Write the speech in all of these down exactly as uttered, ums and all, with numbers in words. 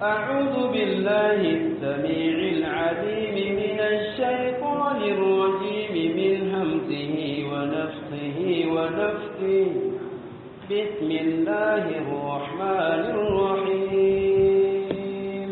أعوذ بالله السميع العليم من الشيطان الرجيم من همزه ونفسه ونفسه بسم الله الرحمن الرحيم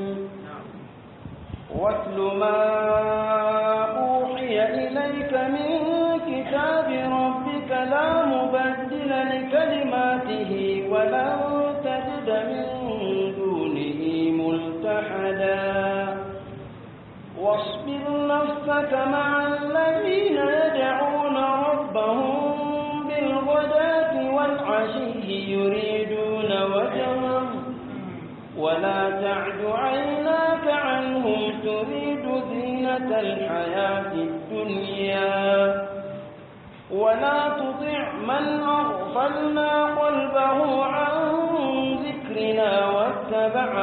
واتل ما أوحي إليك من كتاب ربك لا مبدل لكلماته ولن تجد من دونه ملتحدا واصبر نفسك مع الذين يدعون ربهم بالغداة والعشي يريدون وجهه ولا تعد عيناك عنهم تريد زينة الحياة الدنيا ولا تطع من أغفلنا قلبه عن ذكرنا واتبع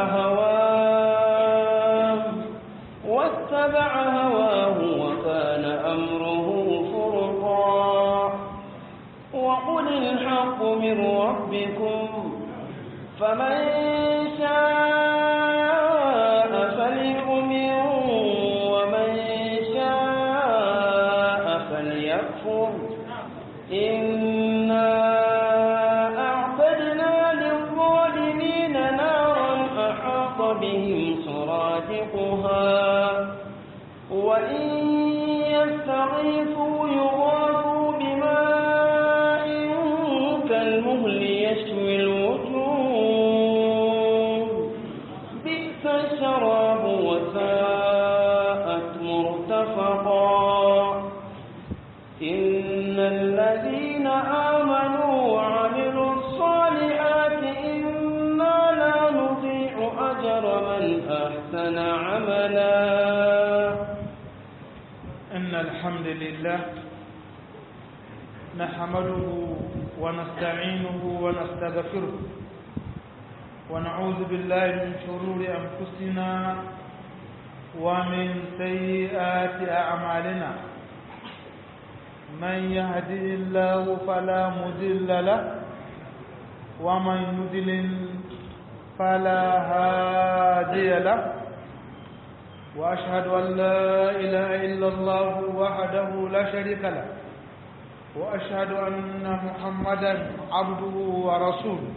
هواه واتبع هواه وكان أمره فرطا وقل الحق من ربكم فمن شاء فليؤمن ومن شاء فليكفر إنا أعتدنا للظالمين نارا أحاط بهم سرادقها وإن يستغيثوا يغاثوا بماء كالمهل يشوي الوجوه بئس الشراب وساءت مرتفقا إن الذين آمنوا وعملوا الصالحات إنا لا نضيع أجر من أحسن عملا إن الحمد لله نحمده ونستعينه ونستغفره ونعوذ بالله من شرور أنفسنا ومن سيئات أعمالنا من يهده الله فلا مضل له ومن يضلل فلا هادي له وأشهد أن لا إله إلا الله وحده لا شريك له وأشهد أن محمدا عبده ورسوله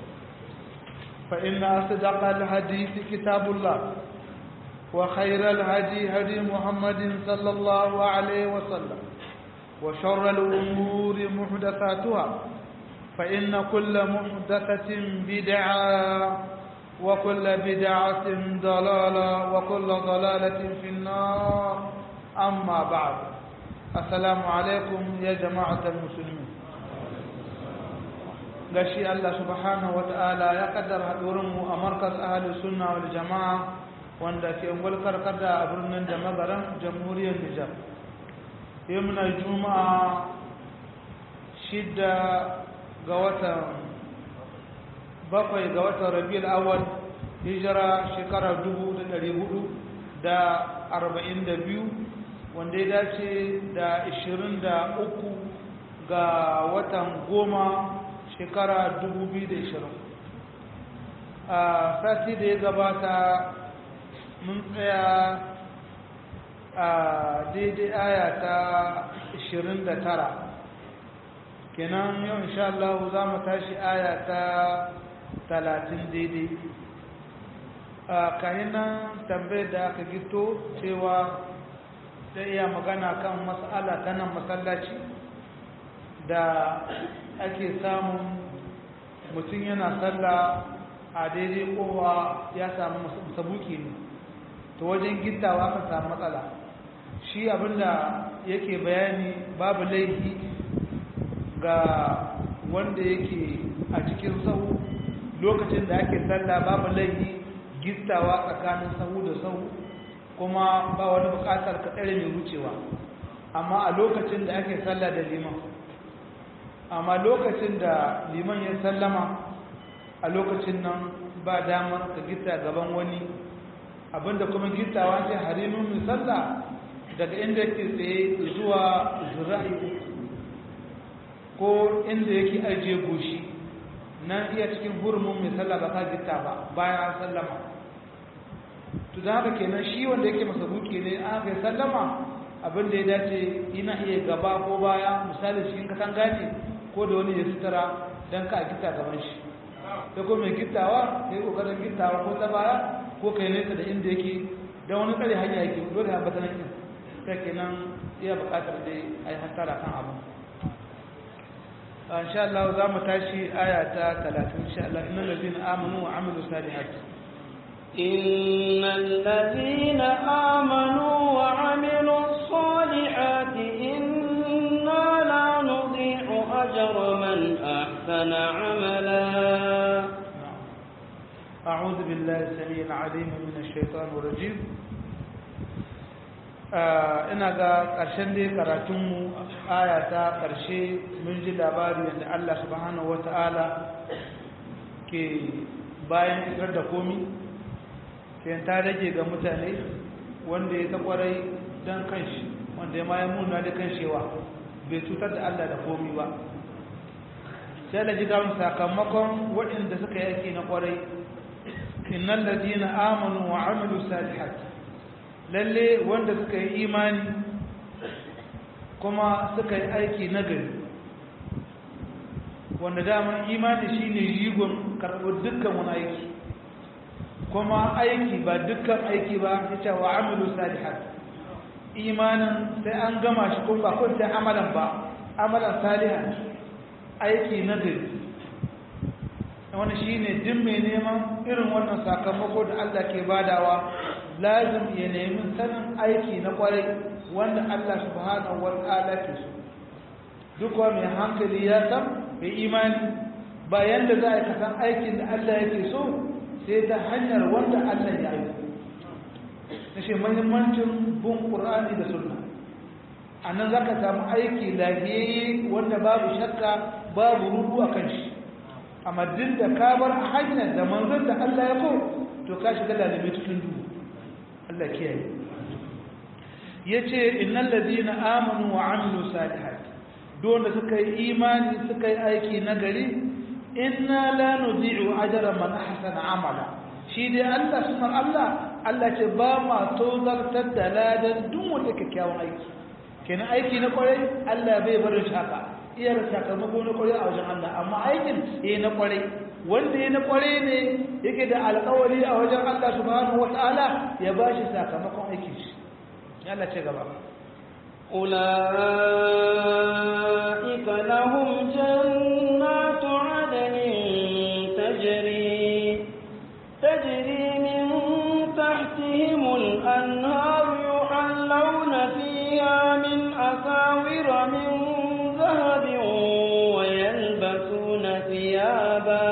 فإن أصدق الحديث كتاب الله وخير الهدي هدي محمد صلى الله عليه وسلم وشر الأمور محدثاتها فإن كل محدثة بدعة وكل بدعة ضلالة وكل ضلالة في النار أما بعد السلام عليكم يا جماعة المسلمين gashi Allah subhanahu wa ta'ala ya kaddara haɗurinmu a markas ahalus sunna wal jama'a wanda ke ungulkar kada a birnin da magaran jamhuriyar Nijar yau muna juma'a shidda ga watan bakwai ga watan rabiul awwal hijira shekara dubu da ɗari hudu da arba'in da biyu wanda ya dace da ishirin da uku ga watan goma shekara dubu biyu da ishirin a sati da ya gabata mun tsaya a daidai aya ta ishirin da tara kenan yau insha Allah za mu tashi aya ta talatin daidai a kahinan tambayar da aka gito cewa ta iya magana kan mas'ala ta nan masallaci da ake samun mutum yana sallah a daidai kowa ya samu sabuki ne ta wajen gittawa aka samu matsala shi abinda yake bayani babu laifi ga wanda yake a cikin sahu lokacin da ake sallah babu laifi gittawa tsakanin sahu da sahu kuma ba wani bukatar ka tsare mai wucewa amma a lokacin da ake sallah da liman amma lokacin da liman ya sallama a lokacin nan ba damar ka gitta gaban wani abinda kuma gittawa ce harimin mai sallah daga inda yake tsaye zuwa zura'i uku ko inda yake ajiye goshi nan iya cikin hurumin mai sallah ba ka gitta ba bayan an sallama to da haka kenan shi wanda yake masabuki ne an kai sallama abin da ya dace ina iya gaba ko baya misali cikin katanga ne ko da wani ya sutura don ka gita gaban shi sai ko mai gittawa sai kokarin gittawa ko ta baya ko kai nesa da inda yake don wani tsare hanya yake dole ya bata nan sai kenan iya buƙatar dai a yi hasara kan abu insha Allah za mu tashi aya ta talatin insha Allah innal ladina amanu wa amilu salihati إن الذين آمنوا وعملوا الصالحات إنا لا نضيع أجر من أحسن عملا. أعوذ بالله السميع العليم من الشيطان الرجيم. ina ga ƙarshen dai karatunmu aya ta ƙarshe mun ji labari yadda Allah subhanahu wata'ala ke bayan isar da komi sai ta rage ga mutane wanda ya ta kwarai don kanshi wanda ya ma ya muna da kanshewa bai cutar da Allah da komi ba sai da jiga mu sakamakon waɗanda suka yaki na kwarai innal ladina amanu wa amilu salihat lalle wanda suka yi imani kuma suka yi aiki nagari wanda dama imani shine jigon karɓar dukkan wani aiki kuma aiki ba dukkan aiki ba yace wa amilu salihat imanin sai an gama shi kuma ba kun sai amalan ba amalan salihan aiki na gari wani shine din mai neman irin wannan sakamako da Allah ke badawa lazim ya nemi sanin aiki na kwarai wanda Allah subhanahu wataala ke so duk wani mai hankali ya san bai imani ba yanda za a kasan aikin da Allah yake so sai ta hanyar wanda Allah ya yi na shi mahimmancin bin ƙur'ani da sunna a nan za ka samu aiki lafiyayye wanda babu shakka babu rudu a kan shi amma duk da ka bar a hanyar da manzon da Allah ya ko to ka shiga lalabe cikin duhu Allah kiyaye ya ce innal ladina amanu wa amilu salihat dole suka yi imani suka yi aiki nagari inna la nudi'u ajra man ahsana amala shi dai Allah sunan Allah Allah ce ba ma tozartar da ladan duk wanda kyakkyawan aiki kenan aiki na kwarai Allah bai barin shaka iya da sakamako na kwarai a wajen Allah amma aikin eh na kwarai wanda ya na kwarai ne yake da alƙawari a wajen Allah subhanahu wataala ya bashi sakamakon aikin shi Allah ce gaba أولئك لهم جنات عدن تجري تجري من تحتهم الأنهار يحلون فيها من أساور من ذهب ويلبسون ثيابا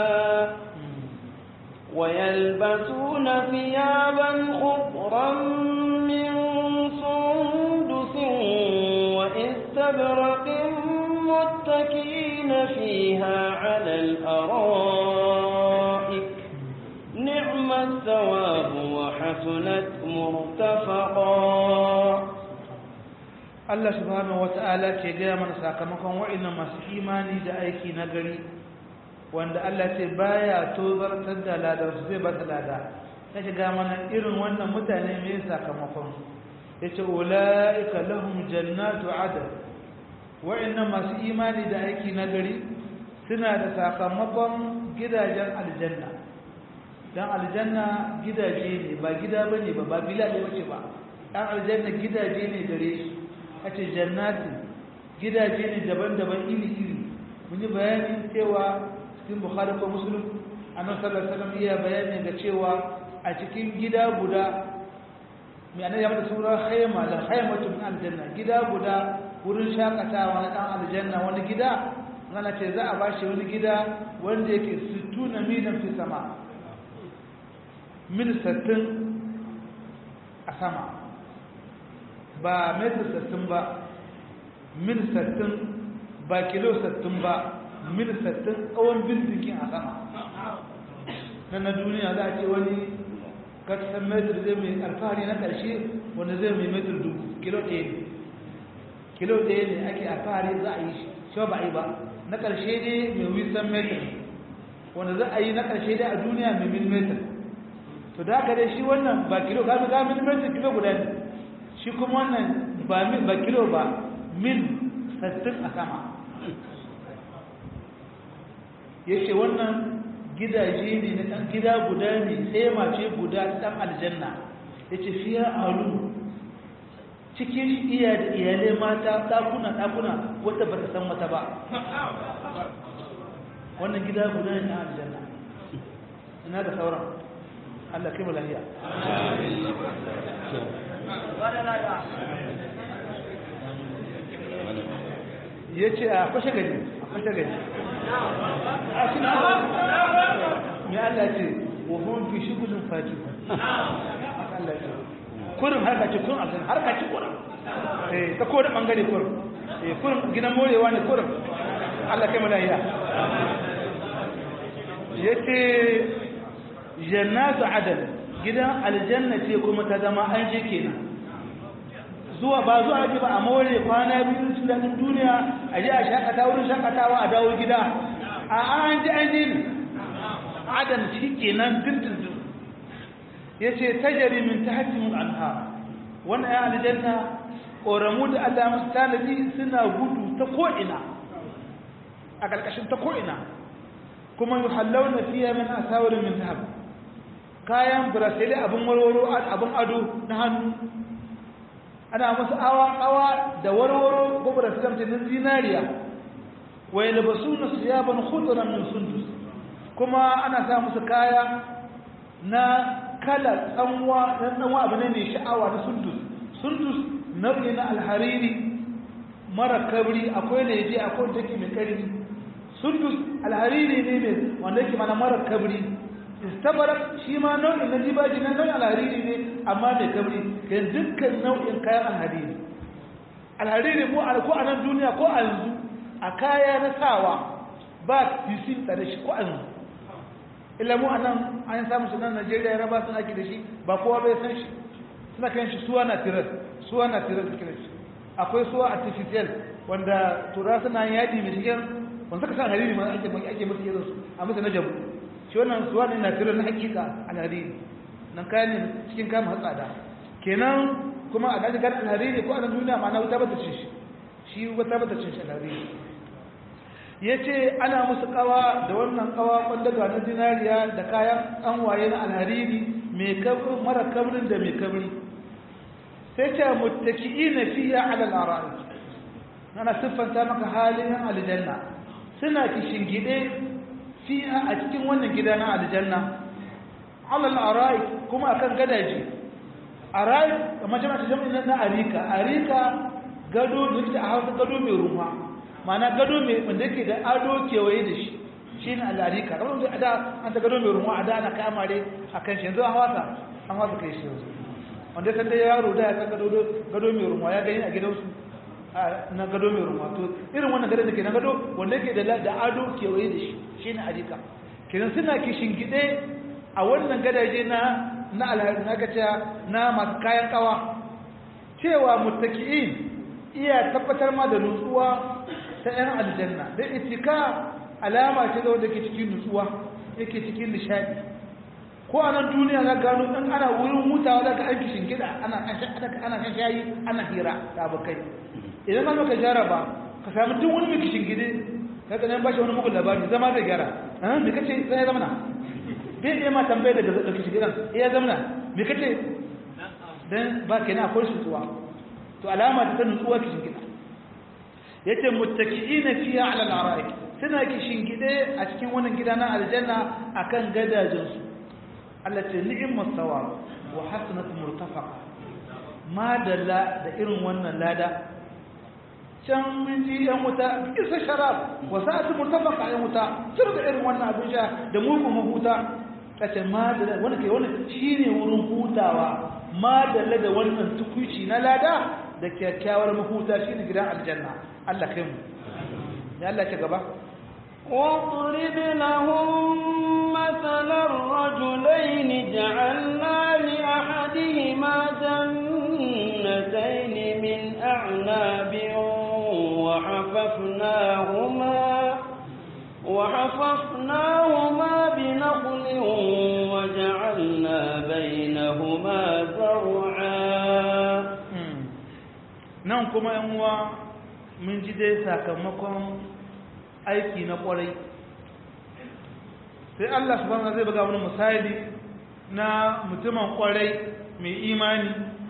ويلبسون ثيابا خضرا من سندس واستبرق متكئين فيها على الأرائك نعم الثواب وحسنت مرتفقا. Allah subhanahu wata'ala ke gaya mana sakamakon wa'annan masu imani da aiki na gari wanda Allah ce baya tozartar da ladar su zai bata lada ta shiga mana irin wannan mutane mai sakamakon yace ulaika lahum jannatu adn wa'annan masu imani da aiki na gari suna da sakamakon gidajen aljanna dan aljanna gidaje ne ba gida bane ba ba bila ne bace ba dan aljanna gidaje ne gare shi kace jannati gidaje ne daban-daban iri-iri mun yi bayani cewa cikin Bukhari ko Muslim annabi sallallahu alaihi wasallam ya bayani ga cewa a cikin gida guda mai annabi ya mata sura khayma da khaymatu min aljanna gida guda wurin shakatawa na dan aljanna wani gida ana ce za a bashi wani gida wanda yake sittuna milan fi sama mil sittin a sama ba metri sittin ba mil sittin ba kilo sittin ba mil sittin tsawon bindikin a sama na na duniya za a ce wani kasan metri zai mai alfahari na ƙarshe wanda zai mai metri dubu kilo ɗaya ne kilo ɗaya ne ake alfahari za a yi shi ba a yi ba na ƙarshe ne mai wisan metri wanda za a yi na ƙarshe dai a duniya mai mil metri to da haka dai shi wannan ba kilo ga ga min kilo guda ne shi kuma wannan ba min ba kilo ba min sittin a sama yace wannan gidaje ne na dan gida guda ne sai mace guda dan aljanna yace fiya alu cikin iya da iyalai mata dakuna dakuna wata bata san mata ba wannan gida guda ne na aljanna ina da sauran Allah kai mu lafiya yace a fashe gani a fashe gani a cikin ya Allah ce wa hum fi shughulin fajir Allah ce kurin harka ce kurin azan harka ce kurin eh ta ko da bangare kurin eh kurin gidan morewa ne kurin Allah kai mu lafiya yace jannatu adal gidan aljanna ce kuma ta zama an je kenan zuwa ba zuwa ake ba a more kwana biyu cikin dadin duniya a je a shakata wurin shakatawa a dawo gida a an je an je ne adal shi kenan dindindin yace tajri min tahtihim al-anhar wannan ya aljanna koramu da Allah musu tanadi suna gudu ta ko ina a karkashin ta ko ina kuma yuhallawna fiha min asawir min dhahab kayan brasili abun warwaro abun ado na hannu ana musu awa awa da warwaro ko brasilin din zinariya wa yalbasuna siyaban khudran min sundus kuma ana sa musu kaya na kala tsanwa dan tsanwa abu ne mai sha'awa na sundus sundus nau'i na alhariri mara kabri akwai leje akwai take mai karfi sundus alhariri ne ne wanda yake mana mara kabri istabarak shi ma nau'in na dibaji na nau'in alhariri ne amma mai kabri kan dukkan nau'in kayan alhariri alhariri ko a ko a nan duniya ko a yanzu a kaya na sawa ba yusin tsare shi ko a yanzu illa mu anan an samu sunan Najeriya ya raba sun ake da shi ba kowa bai san shi suna kan shi suwa na tirar suwa na tirar suke da shi akwai suwa artificial wanda tura suna yadi mai shigen wanda suka san hariri ma ake ake musu yanzu a musu na jabu shi wannan suwa ne na tirar na hakika alhariri nan kayan ne cikin kayan hatsada kenan kuma a daji garin alhariri ko a nan duniya ma na wuta bata cin shi shi wuta bata cin shi alhariri yace ana musu kawa da wannan kawa kwandaga na dinariya da kayan an waye na alhariri mai kabri mara kabrin da mai kabri sai ce muttaki'ina fiha 'ala al-ara'ik ana siffanta maka halin aljanna suna kishingide fiha a cikin wannan gida na aljanna 'ala al-ara'ik kuma akan gadaje ara'ik kamar jama'a ta jami'in na arika arika gado da a hausa gado mai ruwa mana gado mai wanda yake da ado kewaye da shi shi ne al'arika kamar wanda a da an ta gado mai ruwa a da ana kamare a kan shi yanzu an wasa an wasa kai shi yanzu wanda ya san da yaro da ya san gado mai ruwa ya gani a gidansu na gado mai ruwa to irin wannan gado da ke na gado wanda yake da ado kewaye da shi shi ne arika kenan suna kishin gide a wannan gadaje na na alhaji na kace na masu kayan kawa cewa muttaki'in iya tabbatar ma da nutsuwa ta ‘yan aljanna da itika alama ce da wanda ke cikin nutsuwa yake cikin nishadi ko a nan duniya za gano ɗan ana wurin hutawa za ka an kishin gida ana kan shayi ana hira da abokai idan an maka jaraba ka sami duk wani mai kishin gide ka ganin ba shi wani mugun labari zama zai gyara me kace sai ya zamana bai iya ma tambaye daga kishin gidan ya zamana me kace dan ba kenan akwai nutsuwa to alama ta nutsuwa kishin gida yace muttaki'ina fiha 'ala al-ara'ik suna kishin gide a cikin wannan gida na aljanna akan gadajin su Allah ce ni'mat thawab wa hasanat murtafaqa ma dalla da irin wannan lada can mun ji yan wuta isa sharab wa sa'at murtafaqa yan wuta sir da irin wannan abin sha da mugun mahuta kace ma dalla wannan kai wannan shine wurin hutawa ma dalla da wannan tukuici na lada da kyakkyawar mahuta shine gidan aljanna Allah kai mu ya Allah ce gaba واضرب لهم مثل الرجلين جعلنا لأحدهما جنتين من أعناب وحففناهما وحففناهما بنخل وجعلنا nan kuma yan uwa mun ji dai sakamakon aiki na kwarai sai Allah subhanahu zai buga wani misali na mutumin kwarai mai imani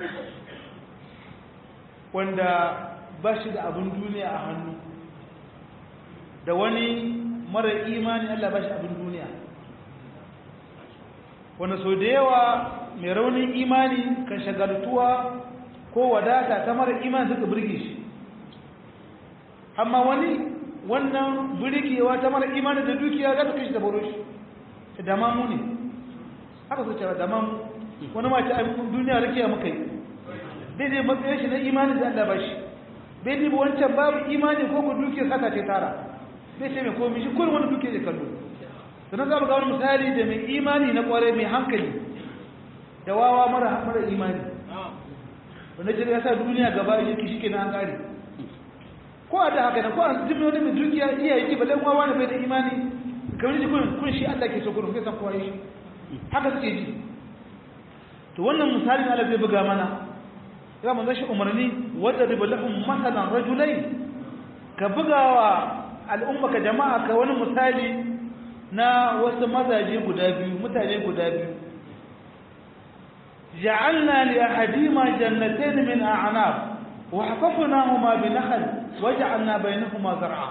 wanda ba shi da abin duniya a hannu da wani mara imani Allah ba shi abin duniya wanda sau da yawa mai raunin imani kan shagaltuwa ko wadata ta mara imani suka birge shi amma wani wannan birgewa ta mara imani da dukiya za ta kashi da baro shi ta damamu ne haka su cewa damamu wani mace a duniya rikiya muka yi bai zai matsayin shi na imani da Allah ba shi bai zai wancan babu imani ko ku dukiya saka ce tara bai ce mai komi shi kullum wani dukiya da kallo sannan za mu ga wani misali da mai imani na kwarai mai hankali da wawa mara mara imani wanda ce ya sa duniya gaba shi shi ke na an kare ko a da haka na ko a jimmi wani mai dukiya iya yi ba dan wawa ne bai da imani kamar ji kun kun shi Allah ke so gurin kai san kowa shi haka suke ji to wannan misalin Allah zai buga mana ya manzo shi umarni wadda riba lahum masalan rajulain ka bugawa al'umma ka jama'a ka wani misali na wasu mazaje guda biyu mutane guda biyu ja'alna li ahadima jannatayn min a'nab wa hafafnahuma bi nakhl waja'alna bainahuma zar'a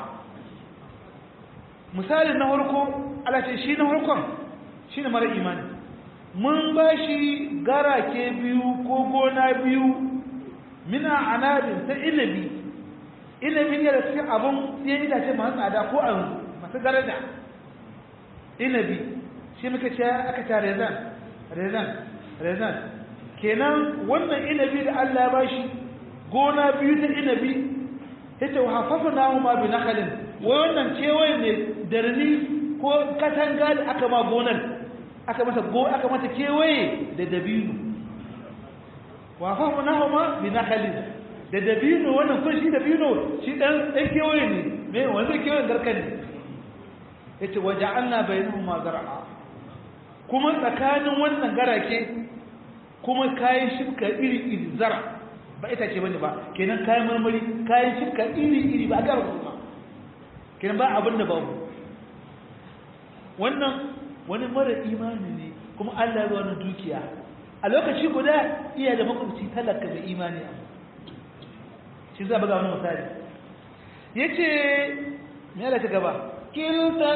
misalin na farko Allah ce shi na farkon shine mara imani mun bashi garake biyu ko gona biyu min a'nabin ta inabi inabi ne da cikin abun sai itace masu tsada ko an masu daraja inabi shi muka ce aka ta rezan rezan rezan kenan wannan inabi da Allah ya bashi gona biyu ta inabi yace wa hafafna huma bi nakhlin wannan kewaye ne darni ko katanga da aka ma gonar aka mata go aka mata kewaye da dabino wa hafafna huma bi nakhlin da dabino wannan kun shi dabino shi dan dan kewaye ne me wanda kewaye garkan ne yace waja'alna bainahuma zar'a kuma tsakanin wannan garake kuma kayan shibka iri iri zara ba ita ce bane ba kenan kayan marmari kayan shibka iri iri ba ga ba kenan ba abin da babu wannan wani mara imani ne kuma Allah ya wani dukiya a lokaci guda iya da makwabci talaka da imani shi za buga wani misali yace me Allah ta gaba كلتا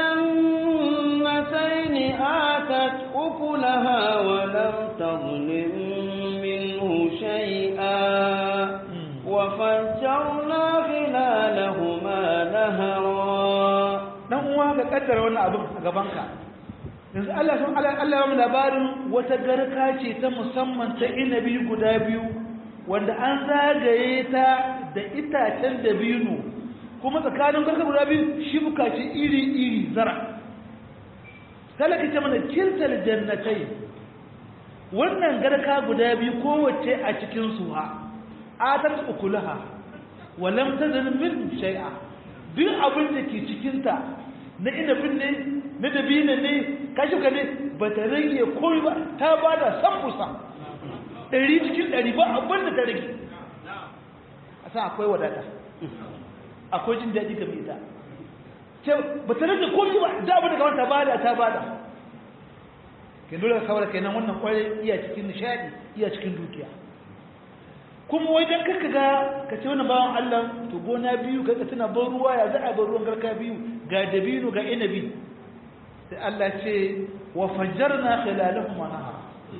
الجنتين آتت أكلها ولم تظلم منه شيئا وفجرنا خلالهما نهرا dan uwa ga kaddara wannan abin a gabanka yanzu Allah sun Allah Allah ya mu labarin wata garka ce ta musamman ta inabi guda biyu wanda an zagaye ta da itacen dabino kuma tsakanin garka guda biyu shi bukaci iri-iri zara talaka ce mana kirtal jannatai wannan garka guda biyu kowace a cikin su ha atat ukulaha walam tazal min shay'a duk abin da ke cikin ta na inabin ne na dabina ne kashi ka ne ba ta rage komai ba ta bada sambusa ɗari cikin ɗari ba abin da ta rage a sa akwai wadata akwai jin daɗi ga ita ce ba ta rage komai ba da abin da kawai ta bada ta bada ke dole ka kawar kenan wannan kwarai iya cikin nishadi iya cikin dukiya kuma wajen kaka ga ka ce wannan bawan Allah to gona biyu ka ka tana ban ruwa ya za a ban ruwan garka biyu ga dabino ga inabi sai Allah ce wa fajjarna khilalahum nahar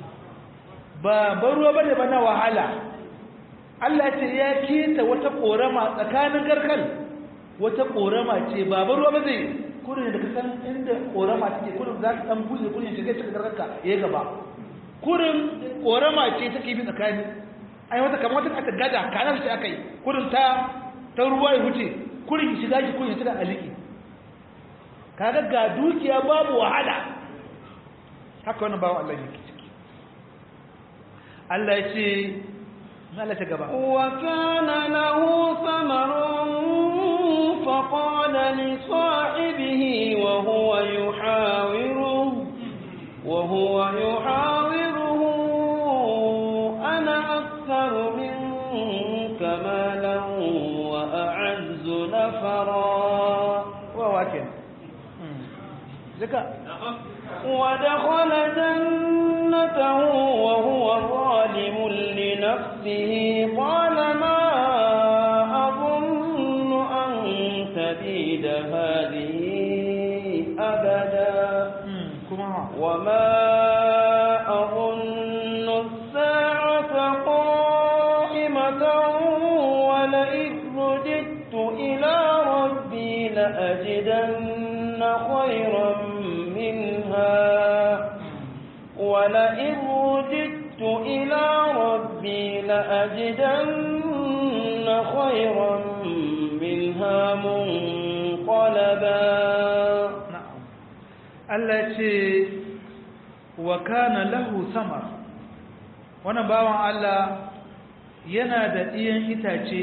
ba ban ruwa bane ba na wahala Allah ce ya keta wata korama tsakanin garkan wata korama ce ba ban ruwa ba zai kurin da kasan inda korama take kurin za ka dan buɗe kurin shiga cikin garkanka yayi gaba kurin korama ce take bi tsakani ai wata kamar wata aka gada kanar ce aka yi kurin ta ta ruwa ya huce kurin shiga shi kurin shiga aliki kaga ga dukiya babu wahala haka wannan bawo Allah yake ciki Allah ya ce Allah ta gaba wa kana lahu samarun fa qala li sahibihi wa huwa yuhawiru wa huwa yuhawiru ana aktharu minka zaka ودخل جنته وهو ظالم لنفسه قال ما أظن أن تبيد هذه أبدا وما أظن الساعة قائمة ولئن رددت إلى ربي لأجدن خيرا منها ولئن رددت إلى ربي لأجدن خيرا منها منقلبا Allah ce wa kana lahu samar wannan bawan Allah yana da ɗiyan itace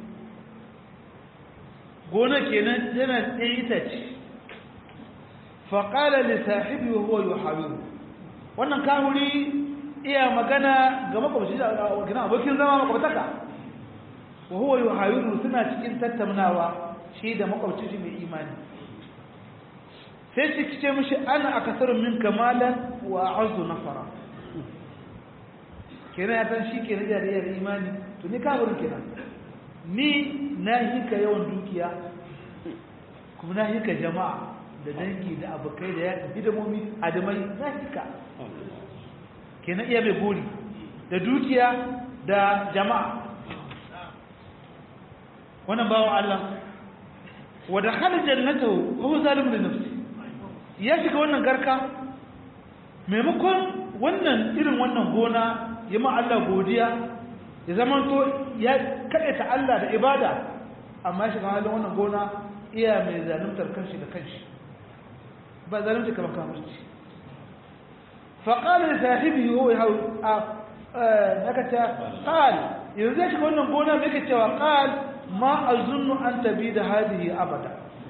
gona kenan yana da ɗiyan itace fa qala li sahibi wa huwa yuhawiru wannan kahuri iya magana ga makwabci da gina abokin zama makwabtaka wa huwa yuhawiru suna cikin tattaunawa shi da makwabci shi mai imani sai su ce mishi ana akasarun min kamalan wa a'udhu nafara kenan ya san shi kenan da yarda imani to ni kafirin kenan ni na hika yawan dukiya kuma na hika jama'a da dangi da abokai da ya hidamomi adamai na hika kenan iya mai gori da dukiya da jama'a wannan bawan Allah wa dakhala jannatahu wa huwa zalimun li nafsihi ya shiga wannan garka maimakon wannan irin wannan gona ya ma Allah godiya ya zama to ya kaɗaita Allah da ibada amma shiga halin wannan gona iya mai zaluntar kanshi da kanshi ba zalunci kamar kamurci faƙalar sahibi yau ya hau a nakata ƙal yanzu ya shiga wannan gona mai ka cewa ƙal ma a zunnu an tabi da hadihi abada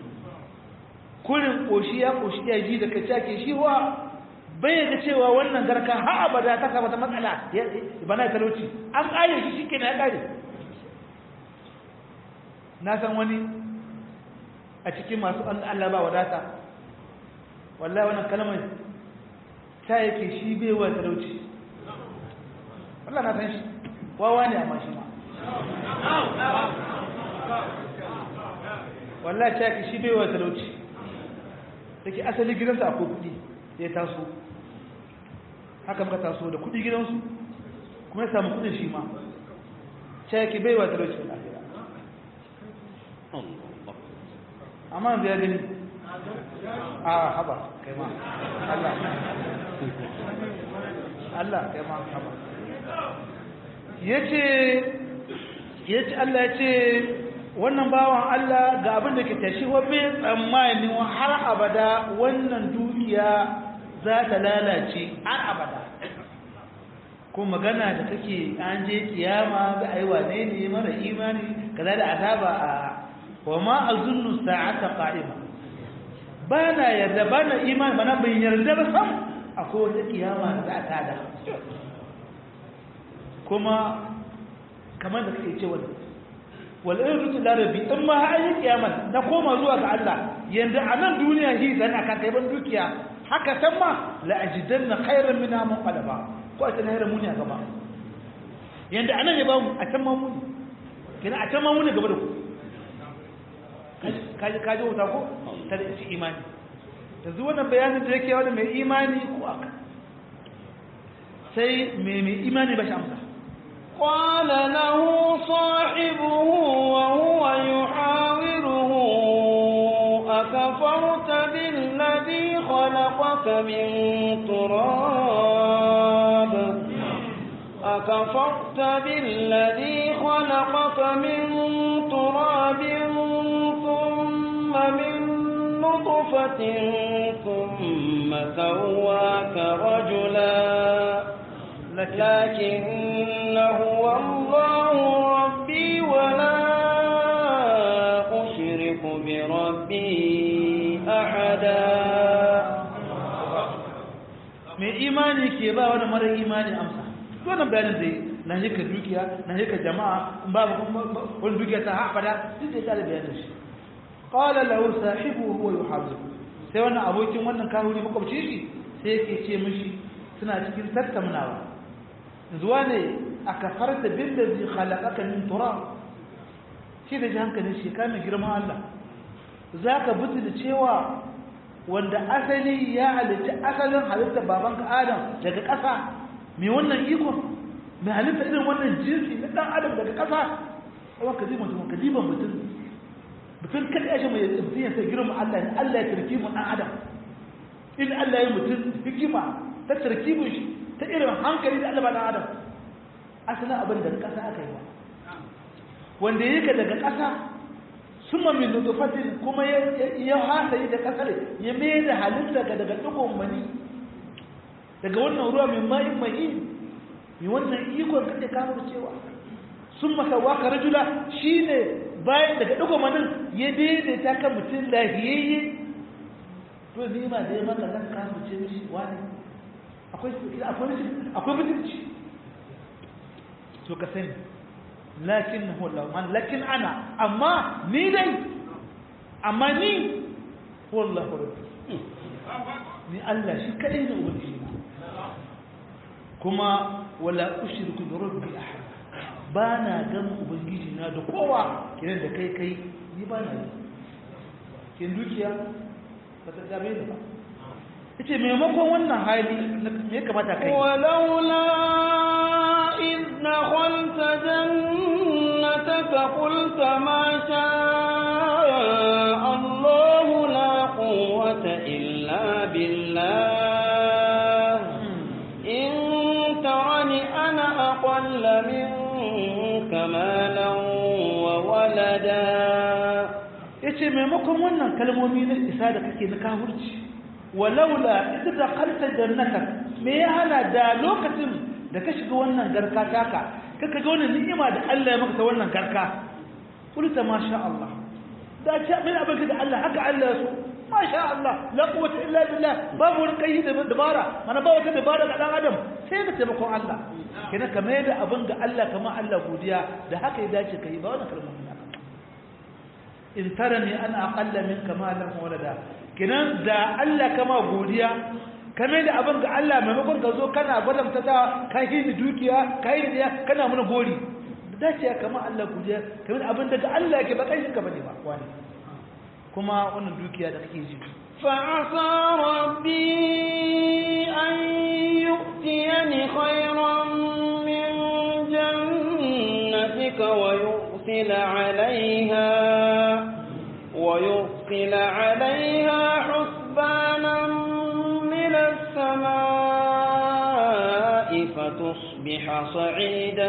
kurin ƙoshi ya ƙoshi ya ji da kaca ke shi wa bai ga cewa wannan garka ha abada ta kama ta matsala ba na talauci an ƙare shi shi ke na ya ƙare na san wani a cikin masu Allah ba wadata wallahi wannan kalmar ta yake shi bai wa talauci wallahi na san shi wawa ne amma shi ma wallahi ta yake shi bai wa talauci take asali gidansa akwai kudi ya taso haka muka taso da kudi gidansu kuma ya samu kudin shi ma sai yake baiwa talauci da lafiya amma da ya gani a haba kai ma Allah Allah kai ma haba yace yace Allah yace wannan bawan Allah ga abin da ke tashi wa bai tsammani har abada wannan dukiya za ta lalace har abada ko magana da take an je kiyama ga ai wane ne mara imani kaza da azaba a wa ma azunnu sa'ata qa'ima bana yarda bana imani bana bin yarda ba sam akwai wata kiyama da za ta da kuma kamar da kake cewa wal'in rutu larabi in ma har yi kiyama na koma zuwa ga Allah yanda a nan duniya shi zan aka kai ban dukiya haka san ma la'ajidan na khairan mina mun qalaba ko a tana hira muni a gaba yanda anan ya ba mu a can ma muni kina a can ma muni gaba da ku kaji kaji wuta ko ta da ci imani yanzu wannan bayanin da yake wani mai imani ko aka sai mai mai imani ba shi amsa قال له صاحبه وهو يحاوره أكفرت بالذي خلقك من تراب أكفرت بالذي خلقك من تراب ثم من نطفة ثم سواك رجلا لكن هو الله ربي ولا أشرك بربي أحدا mai imani ke ba wani mara imani amsa wannan bayanin zai na hika dukiya na hika jama'a in ba wani dukiya ta haɓada duk da ya bayanin shi qala lahu sahibu huwa yuhawiru sai wannan abokin wannan kahuri makwabci shi sai yake ce mishi suna cikin tattaunawa zuwa ne aka farta billazi khalaqaka min turab shi da hankalin shi kana girman Allah zaka butu da cewa wanda asali ya halitta asalin halitta babanka Adam daga ƙasa mai wannan iko mai halitta irin wannan jinsi na dan Adam daga ƙasa ai ka ji mutum ka diba mutum mutum kada ya shi mai tsiya sai girman Allah ne Allah ya tarki mu dan Adam in Allah ya mutum hikima ta tarkibin shi ta irin hankali da Allah ba dan Adam asalin abin da ƙasa aka yi ba wanda yake daga ƙasa summa min nutfatin kuma ya hasa da ƙasar ya mai da halitta ga daga dugon mani daga wannan ruwa mai ma'in mahin mai wannan ikon kake kamar cewa summa sawaka rajula shine bayan daga dugon manin ya daidaita kan mutum lahiyayye to ni ma dai maka zan kamar ce mishi wani akwai akwai akwai mutunci to ka sani lakin huwa Allah lakin ana amma ni dai amma ni wallahu rabbi ni Allah shi kadai ne ubangiji kuma wala ushriku bi rabbi ahad bana gan ubangiji na da kowa kiran da kai kai ni bana kin dukiya ba ta gabe da ba yace maimakon wannan hali me kamata kai walaula إذ دخلت جنتك قلت ما شاء الله لا قوة إلا بالله إن ترني أنا أقل منك مالا وولدا yace maimakon wannan kalmomi na isa da kake na kafirci walaula idza dakhalta jannataka me ya hana da lokacin da ka shiga wannan garka taka kaka ga wannan ni'ima da Allah ya maka ta wannan garka kulta masha Allah da ce min abin da Allah haka Allah ya so masha Allah la quwwata illa billah babu wani kai da dabara mana ba wata dabara ga dan adam sai da taimakon Allah kina ka mai da abin ga Allah kamar Allah godiya da haka ya dace kai ba wannan kalmomin haka in tarani ana aqalla minka malan walada kina da Allah kama godiya kame da abin ga Allah maimakon ka zo kana gwadamta da ka yi dukiya ka yi da kana muna gori da dace ya kama Allah godiya kame da abin da ga Allah yake ba kai ka bane ba wani kuma wannan dukiya da kake ji fa asa rabbi an yu'tiyani khayran min jannatika wa yursila 'alayha wa yursila 'alayha husbanan السماء فتصبح صعيدا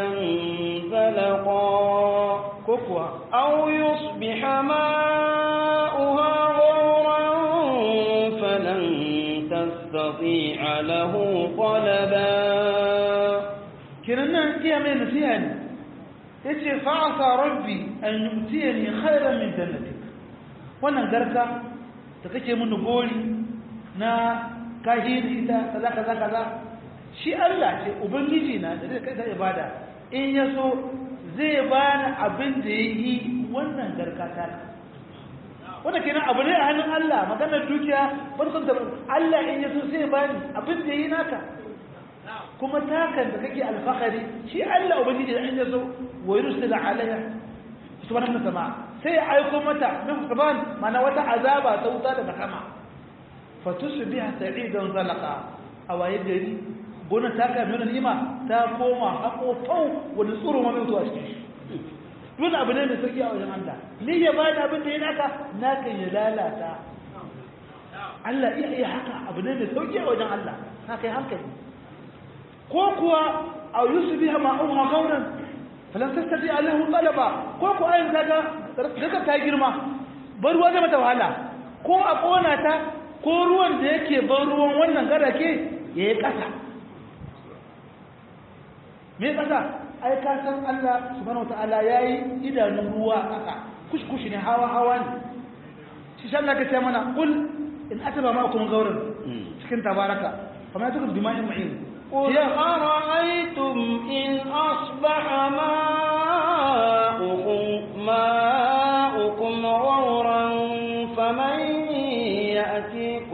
زلقا أو يصبح ماؤها غورا فلن تستطيع له طلبا كنا نتيا من نسيان يتي فعصى ربي أن يؤتيني خيرا من جنتك وانا قرأت تكتي من قولي na kahiri ita kaza kaza kaza shi Allah ce ubangiji na da zai kai da ibada in yaso zai bani abin da yayi wannan garkata wanda kenan abu ne a hannun Allah maganar dukiya barkan da Allah in yaso zai bani abin da yayi naka kuma takan da kake alfahari shi Allah ubangiji da in yaso wa yursil alaiha subhanahu wa ta'ala sai aiko mata min saban mana wata azaba ta wuta daga sama fatusbiha sa'idan zalaqa awaye gari gona ta ka mai nima ta koma hako fau wani tsoro ma mutuwa cikin duk abu ne mai sauki a wajen Allah ni ya bani abin da ya naka naka ya lalata Allah iya iya haka abu ne mai sauki a wajen Allah haka yi hankali ko kuwa a yusbiha ma'uha gauran falan tastati alahu talaba ko ko ayin kaga daga ta girma bar ruwa zai mata wahala ko a kona ta ko ruwan da yake ban ruwan wannan garake ya yi ƙasa me ƙasa ai ka san Allah subhanahu wataala yayi idanun ruwa ƙasa kushkushi ne hawa hawa ne shi shan ka ce mana kul in ataba ma'akum gauran cikin tabaraka kamar tukum bima'in ma'in قل أرأيتم إن أصبح ماؤكم ماؤكم غورا فمن يأتيكم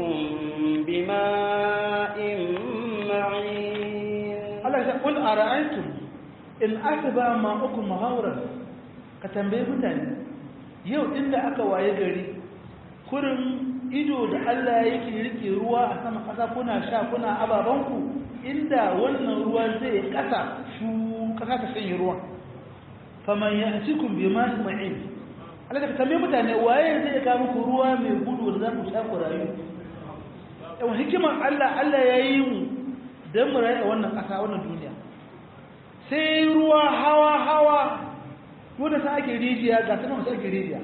in asba ma'ukum mahawran ka tambaye mutane yau inda aka waye gari kurin ido da Allah yake rike ruwa a sama kasa kuna sha kuna ababanku inda wannan ruwa zai kasa shu kasa ta sanya ruwa faman ya'tikum bima'in ma'in Allah ka tambaye mutane waye zai ka muku ruwa mai gudu da za ku sha ku rayu yawan hikimar Allah Allah ya yi mu don mu rayu a wannan ƙasa wannan duniya sai ruwa hawa hawa wanda sa ake rijiya ga sama sa ake rijiya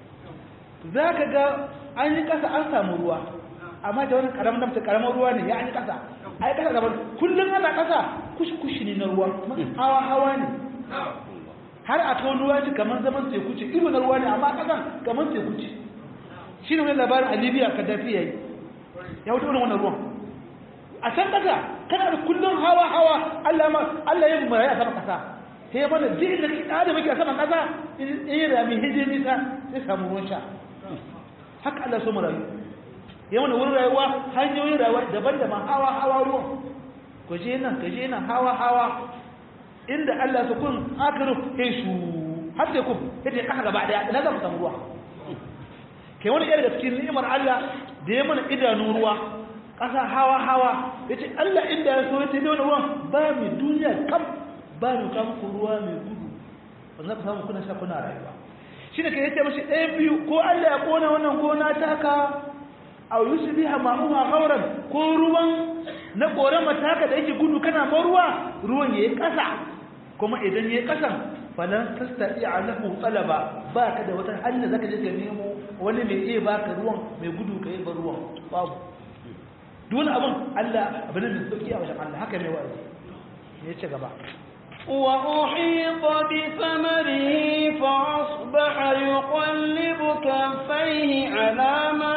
za ka ga an yi ƙasa an samu ruwa amma da wani ƙaramin damta ƙaramin ruwa ne ya an yi ƙasa a yi ƙasa gaban kullum ana ƙasa kushi-kushi ne na ruwa hawa hawa ne har a kawo ruwa ce kamar zaman teku ce irin na ruwa ne amma ƙasan kamar teku ce shi ne wani labarin a libya kaddafi ya yi ya wuce wannan ruwan a can ƙasa kana da kullum hawa hawa Allah ma Allah ya mura a saman ƙasa sai ya bada duk da kida da muke a saman ƙasa in yi rami hijin nisa sai samu ruwan sha haka Allah so mu rayu ya mana wurin rayuwa hanyoyin rayuwa daban-daban hawa hawa ruwan ku je nan ka je nan hawa hawa inda Allah su kun akaru kai shu har sai ku sai ka gaba daya ina za ku samu ruwa kai wani irin da cikin ni'imar Allah da ya mana idanun ruwa ƙasa hawa hawa yace Allah inda ya so ya tayi wannan ruwan ba mu duniya kam ba mu kam ku ruwa mai gudu wannan ka samu kuna sha kuna rayuwa shine kai yace mashi ɗayan biyu ko Allah ya kona wannan gona ta haka aw yusbiha ma'uha ghawran ko ruwan na korama taka da yake gudu kana ba ruwa ruwan yayi ƙasa kuma idan yayi ƙasan falan tastati'a lahu talaba baka da wata hanya zaka je ka nemo wani mai iya baka ruwan mai gudu kai ba ruwan babu dole abin Allah abin da sauki a wajen Allah haka ne wa'azi ya ce gaba wa uhita bi thamarihi fa asbaha yuqallibu kaffayhi ala ma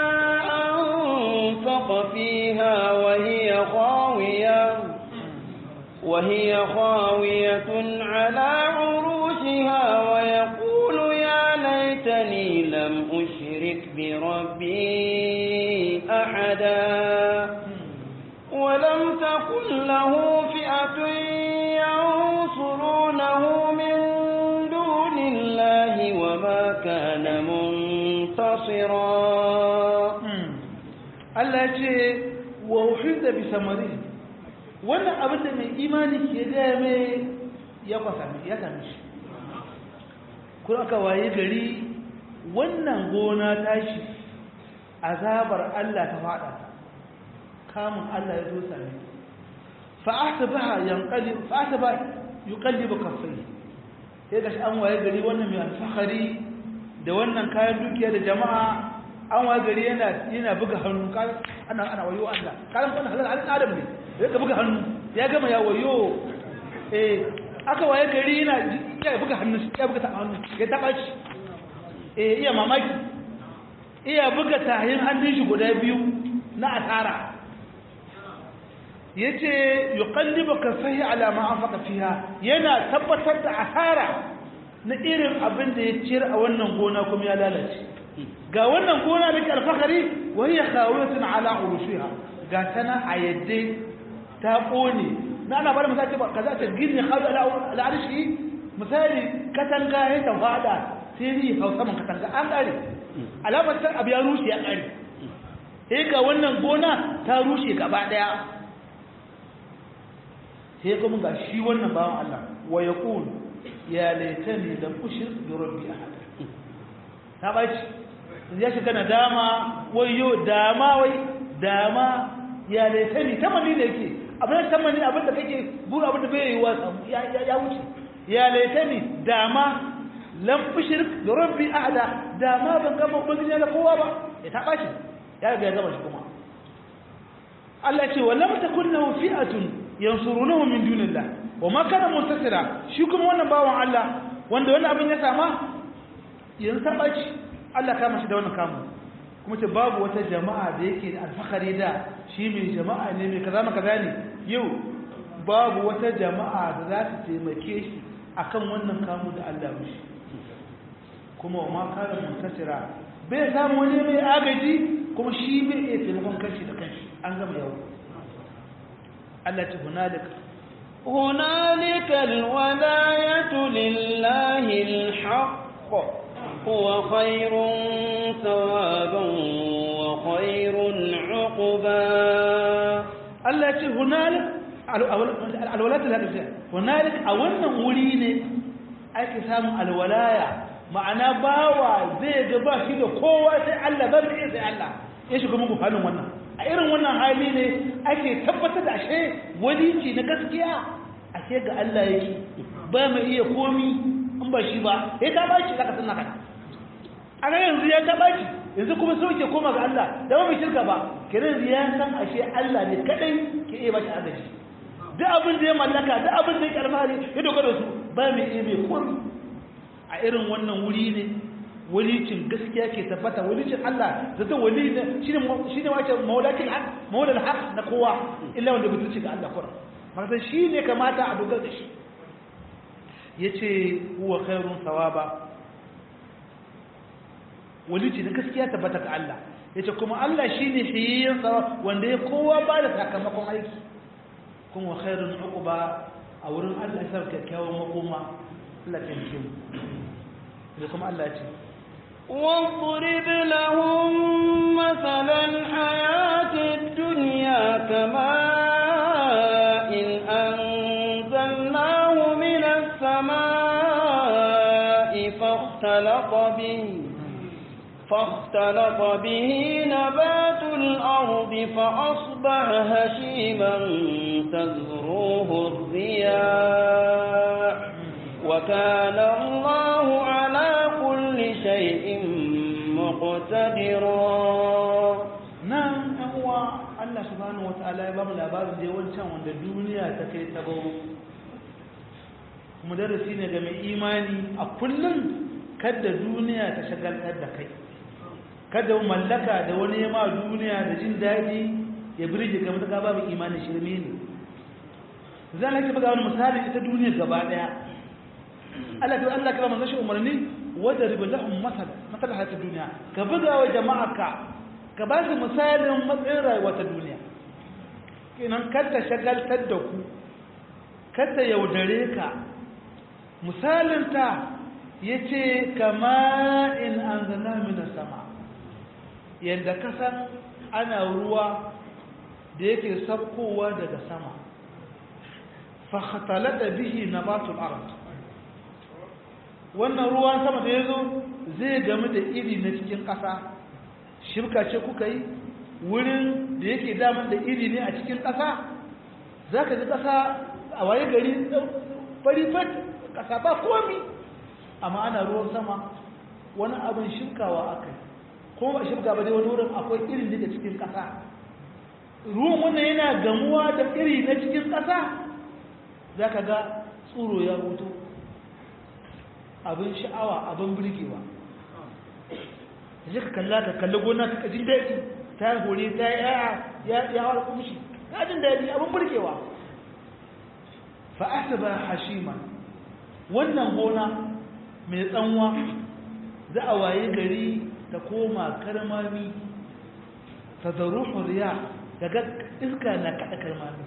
anfaqa fiha wa hiya khawiyah وهي خاوية على عروشها ويقول يا ليتني لم أشرك بربي أحدا ولم تكن له فئة ينصرونه من دون الله وما كان منتصرا التي وأحيط بثمره wannan abin da mai imani ke gaya mai ya kwasa ya sami shi kuma aka waye gari wannan gona tashi azabar Allah ta fada kamun Allah ya zo sami fa ahtabaha yanqalib fa ahtaba yuqallib kaffai sai gashi an waye gari wannan mai alfahari da wannan kayan dukiya da jama'a an waye gari yana yana buga hannu kan ana ana wayo Allah kan wannan halal adam ne ya buga hannu ya gama ya wayo eh aka waye gari yana ya buga hannu ya buga ta hannu ya taba shi eh iya mamaki iya buga tahin hannun shi guda biyu na asara yace yuqallibu kaffayhi ala ma anfaqa fiha yana tabbatar da asara na irin abin da ya ciyar a wannan gona kuma ya lalace ga wannan gona da ke alfahari wa hiya khawiyatun ala urushiha ga tana a yadda ta kone na ana bada misali ba kaza ta gini khawi ala arshi misali katanga ya ta fada sai ni hausa man katanga an kare alamar ta abu ya rushe ya kare sai ga wannan gona ta rushe gaba daya sai kuma ga shi wannan bawan Allah wa yaqul ya laitani lam ushrik bi rabbi ahad ta baci ya shiga nadama wayo dama wai dama ya laitani tamani da yake abin tamani abin da kake buru abin da bai yi wa ya ya wuce ya laitani dama lam ushrik bi rabbi ahad dama ban ga babban da kowa ba ya ta baci ya ga zama shi kuma Allah ce walam takun lahu fi'atun yansurunahu min dunillah wama kana muntasira shi kuma wannan bawon Allah wanda wannan abin ya sama yanzu ta baci Allah kama shi da wannan kamu kuma ce babu wata jama'a da yake da alfakari da shi mai jama'a ne mai kaza maka ne yau babu wata jama'a da za ta taimake shi akan wannan kamu da Allah mishi kuma wama kana muntasira bai samu wani mai agaji kuma shi bai iya taimakon kanshi da kanshi an gama yau Allah ta hunalika هنالك الولاية لله الحق هو خير ثوابا وخير عقبا. التي هنالك الولاية لله هنالك أولا وليني ake samun alwalaya ma'ana bawa zai ga ba shi da kowa sai Allah ba mai sai Allah ya shiga muku halin wannan a irin wannan hali ne ake tabbatar da ashe walici na gaskiya ashe ga Allah yake ba mai iya komi in ba shi ba sai ta bashi zaka sanna kana a ga yanzu ya ta bashi yanzu kuma so ke koma ga Allah da ba mai shirka ba kiran ya san ashe Allah ne kadai ke iya bashi azaci duk abin da ya mallaka duk abin da ya karmari ya dogara su ba mai iya mai komi a irin wannan wuri ne walicin gaskiya ke tabbata walicin Allah zata wali ne shine shine wace maulakin haq maulal haq na kowa illa wanda bai tuci ga Allah kuran maka shine kamata a dogara da shi yace huwa khairun thawaba walici da gaskiya tabbata ga Allah yace kuma Allah shine hiyyin sa wanda ya kowa ba da sakamakon aiki kuma khairun uquba a wurin Allah ya sarka kyawun makoma Allah ya yi mu da kuma Allah ya ce واضرب لهم مثل الحياة الدنيا كماء إن أنزلناه من السماء فاختلط به فاختلط به نبات الأرض فأصبح هشيما تذروه الرياح وكان الله على كل شيء مقتدرا. نعم هو الله سبحانه وتعالى يبقى الأبار دي وانشان وان الدنيا تكي تبو مدرسين جميع إيماني أقول كد الدنيا تشغل كد كي kada mallaka da wani ma duniya da jin daɗi ya birge ga mutaka babu imanin shirme ne zan lake buga wani misali ita duniya gaba daya Allah to Allah kira manzo shi umarni wadarib lahum masal masal hayatid dunya ka buga wa jama'aka ka ba su misalin matsayin rayuwar ta duniya kenan kada shagaltar da ku kada yaudare ka misalin ta yace kama in anzalna minas sama yadda kasan ana ruwa da yake sabkowa daga sama fa khatalata bihi nabatul ard wannan ruwan sama da yazo zai gamu da iri na cikin ƙasa shirka ce kuka yi wurin da yake daman da iri ne a cikin ƙasa zaka ji ƙasa a waye gari fari fat ƙasa ba komi amma ana ruwan sama wani abin shirkawa akai ko ba shirka ba dai wani wurin akwai irin daga cikin ƙasa ruwan wannan yana gamuwa da iri na cikin ƙasa za ka ga tsoro ya mutu abin sha'awa abin birgewa da ka kalla ka kalli gona ka kajin daɗi ta hore ta yi ya hawa kumshi ka jin daɗi abin birgewa fa'ata ba hashima wannan gona mai tsanwa za a waye gari ta koma karmami ta zaruhu riya daga iska na kada karmami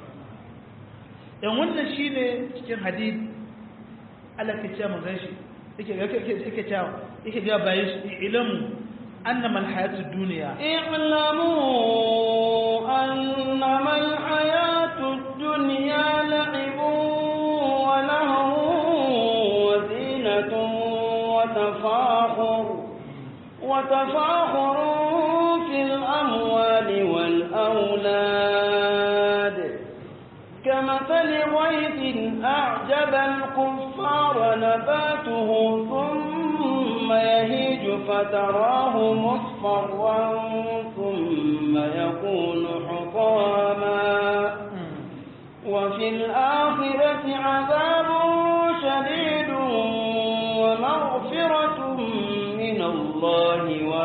yan wannan shi ne cikin hadith Allah ke cewa manzon shi yake yake cewa yake ga bayan shi ilmu annama alhayatu dunya i'lamu annama alhayatu dunya la'ibun wa lahu wa zinatun wa tafakhur وتفاخر في الأموال والأولاد كمثل غيث أعجب الكفار نباته ثم يهيج فتراه مصفرا ثم يكون حطاما وفي الآخرة عذاب شديد ومغفرة من الله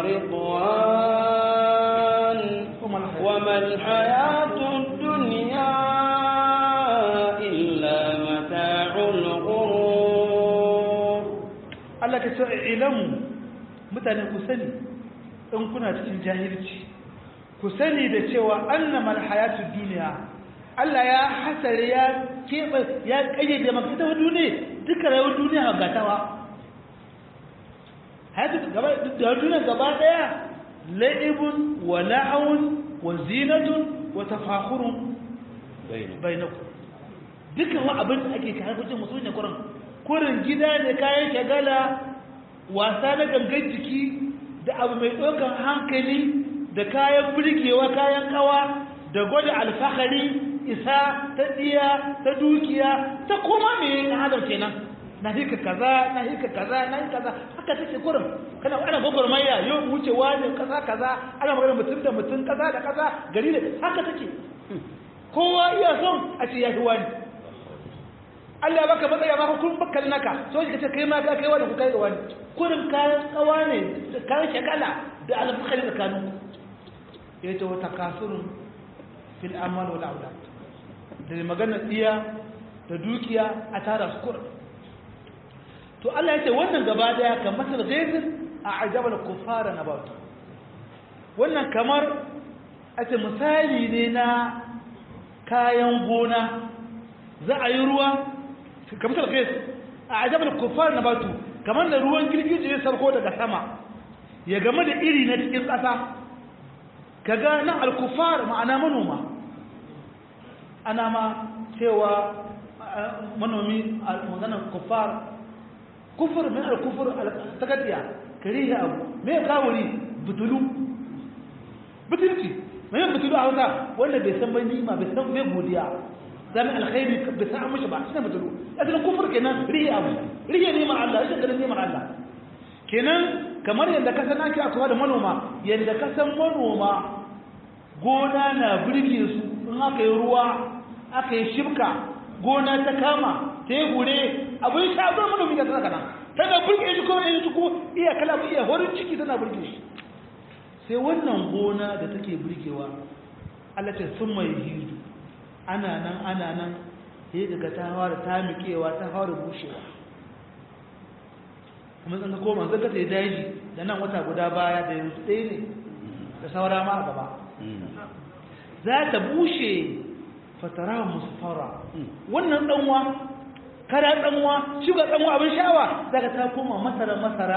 ورضوان وما الحياة الدنيا إلا متاع الغرور. الله كتير علم mutane ku sani in kuna cikin jahilci ku sani da cewa annama alhayatud dunya Allah ya hasare ya keɓe ya ƙayyade maka ita wa duniya duka rayuwar duniya a gatawa hayatu gaba da duniya gaba ɗaya la'ibun wa la'awun wa zinatun wa tafakhurun bainakum dukkan wa abin da ake kai hujjar musulmi ne kurin kurin gida ne kayan shagala wasa na gangan jiki da abu mai ɗaukar hankali da kayan burgewa kayan kawa da gwada alfahari isa ta tsiya ta dukiya ta koma mai na adam kenan na hika kaza na hika kaza na hika kaza haka take kurin kana ana gwagwarmaya yau wucewa ne kaza kaza ana magana mutum da mutum kaza da kaza gari da haka take kowa iya son a ce ya fi wani Allah baka matsaya baka kun baka naka so shi kace kai ma ka kai wani ku kai ga wani kurin kayan kawa ne kayan shakala da alfahari tsakanin yace wata kasurun fil amal wal aulad da magana tsiya da dukiya a tara su kurin to Allah yace wannan gaba daya kan masal ghaizin a ajabal kufara nabatu wannan kamar ace misali ne na kayan gona za a yi ruwa kamar talqis a ajabal kufar nabatu kamar da ruwan girgije ya sarko daga sama ya game da iri na cikin ƙasa kaga nan al-kufar ma'ana manoma ana ma cewa manomi al-maganar kufar kufur min al-kufur al-takadiya kariya abu me kawuri butulu butulci me butulu a wata wanda bai san bai nima bai san bai godiya zami alkhairi bai san mushi ba shine butulu asalin kufur kenan riya abu riya neman Allah shi garin neman Allah kenan kamar yadda ka san ake akwai da manoma yadda ka san manoma gona na burge su in aka yi ruwa aka yi shibka gona ta kama ta yi hure abin sha zuwa manomi ga sana tana burge shi kuma yanzu ko iya kala iya horin ciki tana burge shi sai wannan gona da take burgewa Allah ce sun mai hidu ana nan ana nan sai daga ta fara ta miƙewa ta fara bushewa kuma zan koma zan kasa daji da nan wata guda baya da yanzu ɗaya ne da saura ma a gaba za ta bushe fatara musfara wannan ɗanwa kada ɗanwa shuga ɗanwa abin sha'awa za ka ta koma masara masara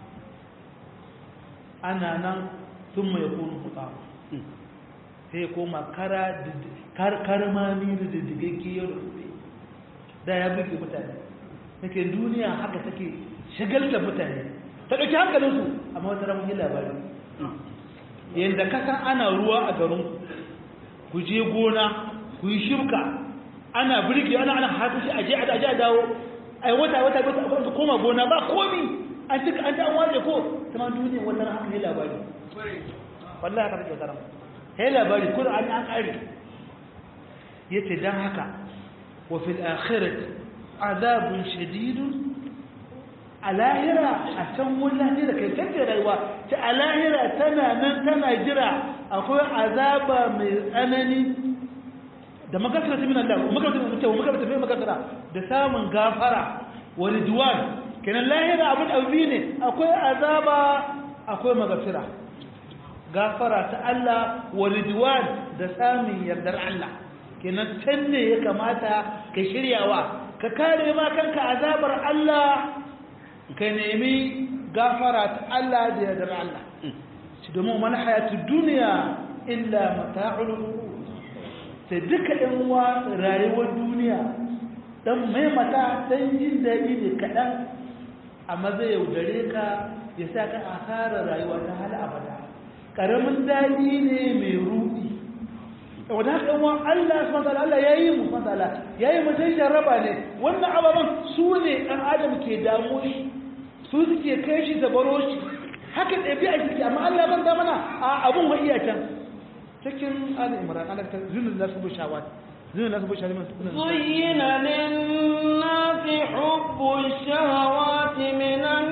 ana nan sun mai kunu kuka sai koma kara karmami da diddigaggi yau da gobe da ya buge mutane take duniya haka take shagalta mutane ta ɗauki hankalinsu amma wata ramun yi labari yadda kasan ana ruwa a garin ku je gona ku yi shirka ana birki ana ana hatu shi aje a aje a dawo ai wata wata wata ku koma gona ba komi an cika an ta an waje ko kuma duniya wannan haka yi labari wallahi haka take karam sai labari kun an an kare yace dan haka wa fil akhirati adabun shadidun a lahira a can wallahi da kai kake rayuwa ta a lahira tana nan tana jira akwai azaba mai tsanani da magasara ta min Allah magasara ta mutum magasara ta magasara da samun gafara wa ridwan kenan lahira abun aubi ne akwai azaba akwai magasara gafara ta Allah wa ridwan da samun yardar Allah kenan can ne ya kamata ka shiryawa ka kare ma kanka azabar Allah ka nemi gafara ta Allah da yardar Allah shi domin mana hayatu duniya illa mata'ul sai duka ɗan uwa rayuwar duniya dan mai mata dan jin daɗi ne kaɗan amma zai yaudare ka ya sa ka asarar rayuwa ta hal abada ƙaramin daɗi ne mai ruɗi wadda haka ɗan Allah subhanahu wa ta'ala Allah yayi mu subhanahu wa ta'ala yayi mu sai jarraba ne wannan ababan su ne ɗan adam ke damu shi su suke kai shi da baro shi haka ɗabi'a take amma Allah ban da mana a abun wa iya can cikin Ali Imran Allah ta zunun nasu bushawat zunun nasu bushawat min zuyyina lin-nasi hubbu ash-shahawati minan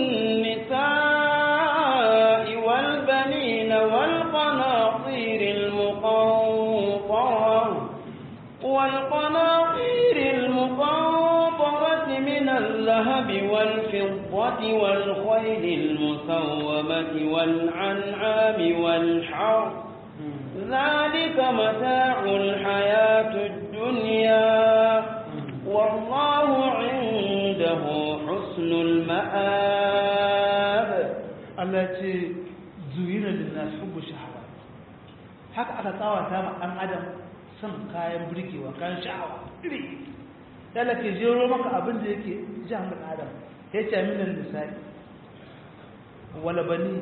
nisa'i wal banina wal qanatir al-muqantarah wal qanatir al-muqantarah min al-dhahab wal-fiddah wal-khayl al-musawwamah wal-an'am wal-harth ذلك متاع الحياة الدنيا والله عنده حسن المآب التي زين للناس حب الشهوات haka aka tsawata ma ɗan adam son kayan burgewa kayan sha'awa iri yalla ke jero maka abin da yake jan ɗan adam ya ce minan nisa'i wala bani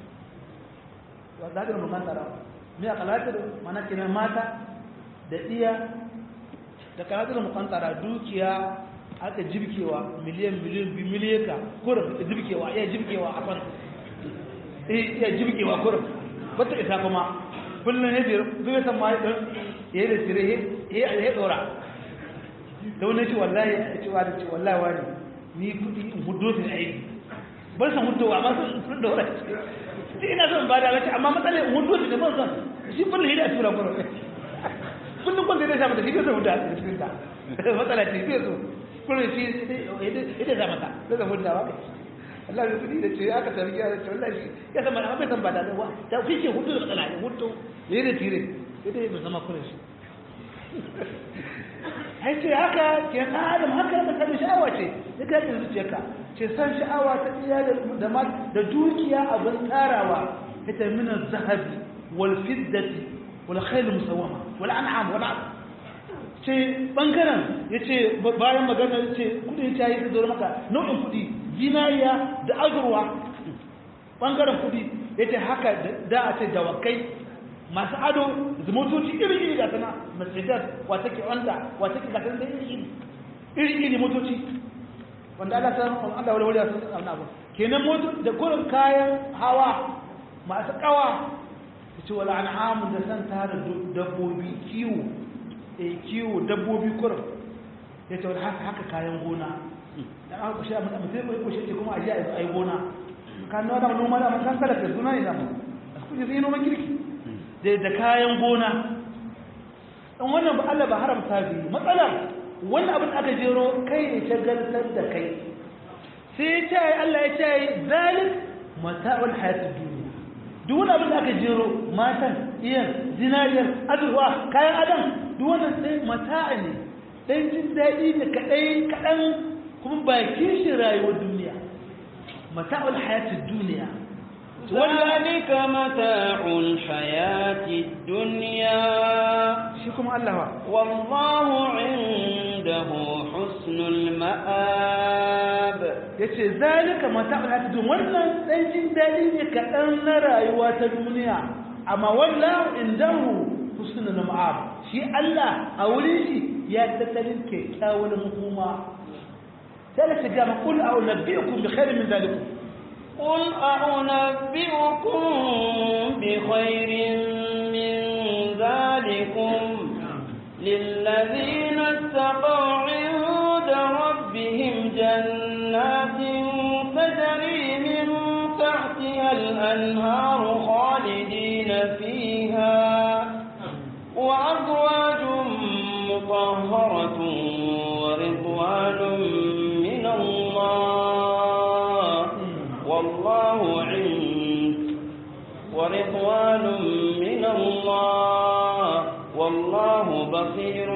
wa zaɗin rukan tsarawa mai akalatar mana kenan mata da iya da kalatar mukantsara dukiya aka jibkewa miliyan miliyan biyu miliyaka kurin jibkewa iya jibkewa a kan iya jibkewa kurin wata isa kuma kullum ya jiro zai san ma ya yi da tire ya dora da wani ce wallahi ya ce wani ce wallahi wani ni kudi in hudu su aiki ban san hudu amma sun dora ce ina son ba da alaci amma matsalai in hudu su da ban san shi kullum ya da tura kurin kullum kwanza ya zama da shi zai hudu a cikin ta matsala ce zai zo kullum shi ya zama ta zai zama hudu ba Allah ya kudi da ce aka tarbiya da ce wallahi ya zama na bai san ba da wa da kike hudu da matsala ne hudu ne da tire sai dai ba zama kullum shi ai ce haka ke na adam haka da kan sha'awa ce da ka ji zuciyarka ce san sha'awa ta iya da da dukiya abin tarawa ita min az-zahabi wal fiddati wal khayl musawwama wal an'am wal ard ce bangaren yace bayan magana yace kudi ta yi da maka nau'in kudi zinariya da azurwa bangaren kudi yace haka da a ce dawakai masu ado motoci iri-iri da sana mercedes wata ke wanda wata ke gasar da iri-iri iri-iri motoci wanda Allah ta rama Allah wani wuri a sun tsarna abu kenan motoci da kurin kayan hawa masu kawa ce wala an'amun da san tara dabbobi kiwo eh kiwo dabbobi kurum ya ce wala haka haka kayan gona dan aka kushe amma mutum bai kushe ce kuma aje ai gona kan nawa da noma da kan kada ka suna ne da mu kuje zai noma kirki da da kayan gona dan wannan ba Allah ba haramta bi matsala wannan abin aka jero kai ne shagaltar da kai sai ya ce Allah ya ce zalik mata'ul hayatid dunya duk wani abin da aka jero matan iyan zinariyar azurwa kayan adam duk wannan sai mata'a ne dan jin daɗi da kaɗai kaɗan kuma bakin shi rayuwar duniya mata'ul hayatid duniya ذلك متاع الحياة الدنيا شكم الله والله عنده حسن المآب yace zalika mata'ul hayatid dunya wannan dan jin dadi ne kadan na rayuwa ta duniya amma wallahu indahu husnul ma'ab shi Allah a wurin shi ya tattalin kyakkyawan hukuma sai ka ga qul a'unabbiukum bi khairin min zalikum قل أعنبئكم بخير من ذلكم للذين اتقوا عند ربهم جنات تجري من تحتها الأنهار خالدين فيها وأزواج مطهرة ورضوان من الله والله عند ورضوان من الله والله بصير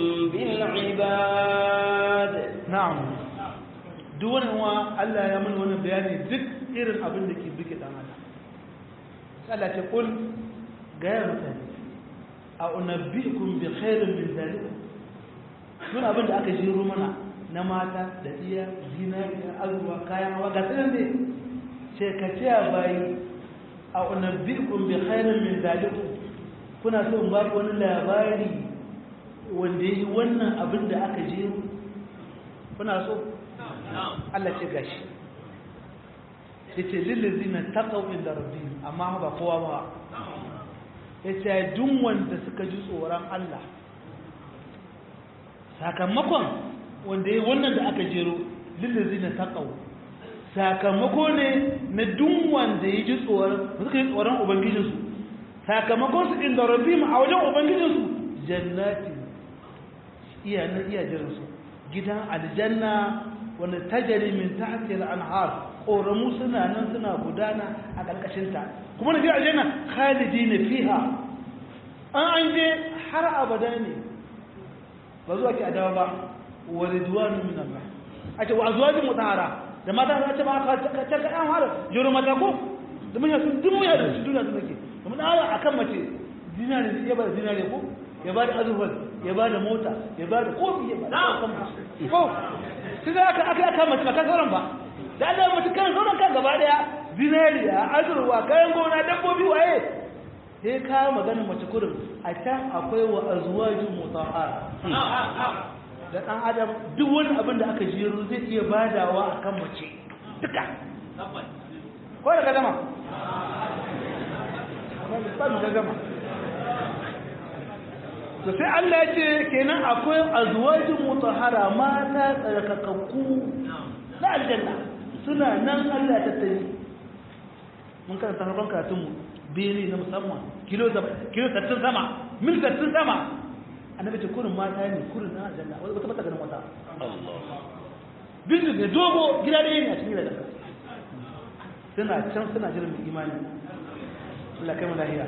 بالعباد نعم دون هو الله يمن وانا بياني ذك إرن أبن لكي بك تعالى الله تقول قيا مثلا أنبئكم بخير من ذلك دون أبن لأك جيرو منا نماتا دقيا زيناريا أزوى كايا وقتنا دي شكتيا باي أنبئكم بخير من ذلك kuna so in ba ku wani labari wanda yi wannan abin da aka je kuna so Allah ce gashi yace lillazina taqaw inda rabbihim amma ba kowa ba yace duk wanda suka ji tsoron Allah sakamakon wanda yi wannan da aka jero lillazina taqaw sakamako ne na duk wanda ya ji tsoron suka yi tsoron ubangijinsu sakamakon su inda rabbihim a wajen ubangijinsu jannati iya na iya jiransu gidan aljanna wanda tajari min tahti al-anhar ƙoramu suna nan suna gudana a ƙarƙashin ta kuma na biya aljanna khalidina fiha an an je har abada ne ba zuwa ki adawa ba wa ridwanu min Allah a ce wa azwajin mutahara da mata za ta ba ka ta ka an har jiro mata ko da mun yasu duk mun yasu duniya sun nake mun Allah akan mace dinari ya ba dinari ko ya ba da azufal ya ba da mota ya ba da kofi ya ba da kan ko sai aka aka aka mace kan sauran ba da Allah mace kan sauran kan gaba daya dinariya azurwa kayan gona dabbobi waye sai ka magana mace kurin a can akwai wa azwajin mutahara da ɗan adam duk wani abin da aka jero zai iya badawa a kan mace duka ko da ka gama ba mu gama to sai Allah ya ce kenan akwai azwajin mutahara mata tsarkakakku na aljanna suna nan Allah ta tayi mun karanta farkon karatun mu bene na musamman kilo kilo sittin sama mil sittin sama annabi ce kurin mata ne kurin na aljanna wata wata mata ganin wata bindu ne dogo gida da yin a cikin gidan suna can suna jiran mai imani Allah kai mu lahiya